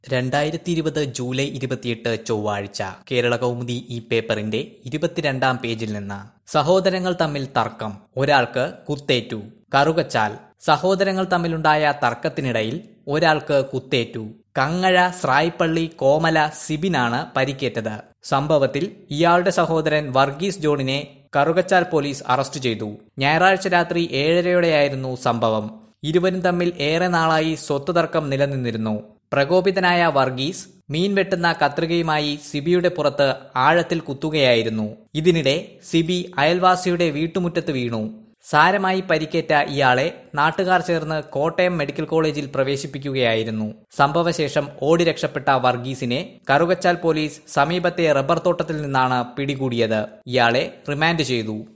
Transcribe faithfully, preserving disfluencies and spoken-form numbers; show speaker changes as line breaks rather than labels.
രണ്ടായിരത്തി ഇരുപത് ജൂലൈ ഇരുപത്തിയെട്ട് ചൊവ്വാഴ്ച കേരളകൗമുദി ഈ പേപ്പറിന്റെ ഇരുപത്തിരണ്ടാം പേജിൽ നിന്ന് സഹോദരങ്ങൾ തമ്മിൽ തർക്കം, ഒരാൾക്ക് കുത്തേറ്റു. കറുകച്ചാൽ സഹോദരങ്ങൾ തമ്മിലുണ്ടായ തർക്കത്തിനിടയിൽ ഒരാൾക്ക് കുത്തേറ്റു. കങ്ങഴ സ്രായിപ്പള്ളി കോമല സിബിനാണ് പരിക്കേറ്റത്. സംഭവത്തിൽ ഇയാളുടെ സഹോദരൻ വർഗീസ് ജോണിനെ കറുകച്ചാൽ പോലീസ് അറസ്റ്റ് ചെയ്തു. ഞായറാഴ്ച രാത്രി ഏഴരയോടെയായിരുന്നു സംഭവം. ഇരുവരും തമ്മിൽ ഏറെ നാളായി സ്വത്ത് തർക്കം നിലനിന്നിരുന്നു. പ്രകോപിതനായ വർഗീസ് മീൻ വെട്ടുന്ന കത്രികയുമായി സിബിയുടെ പുറത്ത് ആഴത്തിൽ കുത്തുകയായിരുന്നു. ഇതിനിടെ സിബി അയൽവാസിയുടെ വീട്ടുമുറ്റത്ത് വീണു. സാരമായി പരിക്കേറ്റ ഇയാളെ നാട്ടുകാർ ചേർന്ന് കോട്ടയം മെഡിക്കൽ കോളേജിൽ പ്രവേശിപ്പിക്കുകയായിരുന്നു. സംഭവശേഷം ഓടി രക്ഷപ്പെട്ട വർഗീസിനെ കറുകച്ചാൽ പോലീസ് സമീപത്തെ റബ്ബർ തോട്ടത്തിൽ നിന്നാണ് പിടികൂടിയത്. ഇയാളെ റിമാൻഡ് ചെയ്തു.